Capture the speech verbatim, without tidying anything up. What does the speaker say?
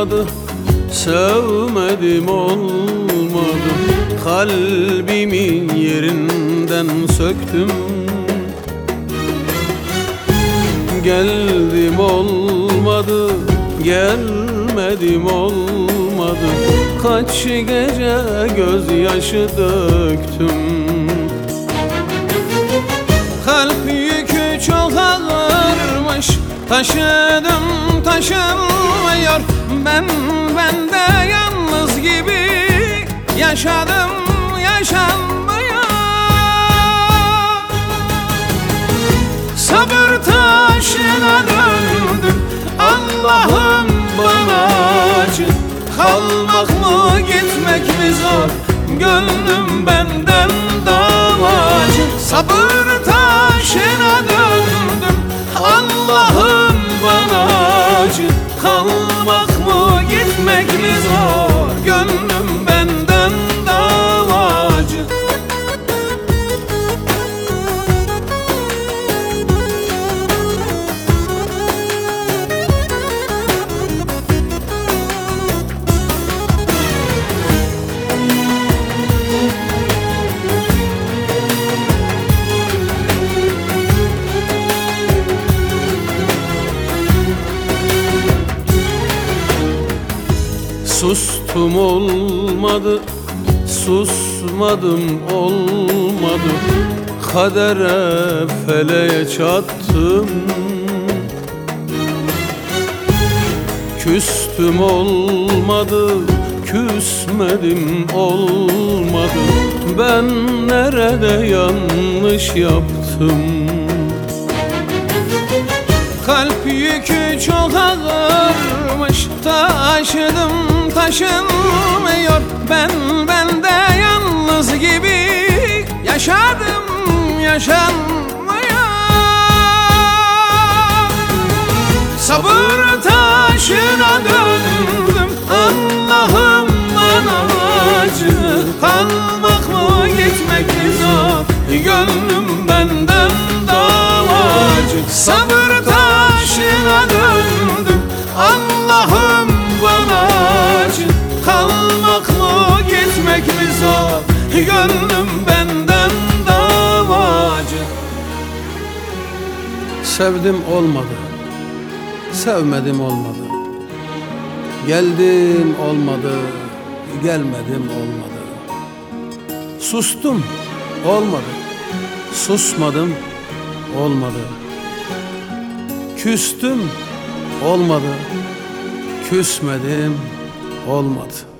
olmadı, sevmedim olmadı. Kalbimin yerinden söktüm, geldim olmadı, gelmedim olmadı. Kaç gece gözyaşı döktüm. Kalp yükü çok ağırmış, taşıdım taşınmıyor. Ben bende yalnız gibi yaşadım, yaşanmıyor. Sabır taşına döndüm, Allah'ım bana acı. Kalmak mı gitmek mi zor, gönlüm benden davacı. Sabır taşına döndüm, Allah'ım bana acı. Kalmak mı gitmek mi zor, gönlüm benden davacı. Sustum olmadı, susmadım olmadı. Kadere feleğe çattım. Küstüm olmadı, küsmedim olmadı. Ben nerede yanlış yaptım? Kalp yükü çok ağırmış, taşıdım taşınmıyor. Ben bende yalnız gibi yaşadım, yaşanmıyor. Sabır taşına döndüm, Allah'ım bana acı. Kalmak mı gitmek mi zor, gönlüm benden davacı. Sabır taşına döndüm, Allah'ım bana acı. Kalmak mı gitmek mi zor, gönlüm benden davacı. Sevdim olmadı, sevmedim olmadı. Geldim olmadı, gelmedim olmadı. Sustum olmadı, susmadım olmadı. Küstüm olmadı, küsmedim olmadı.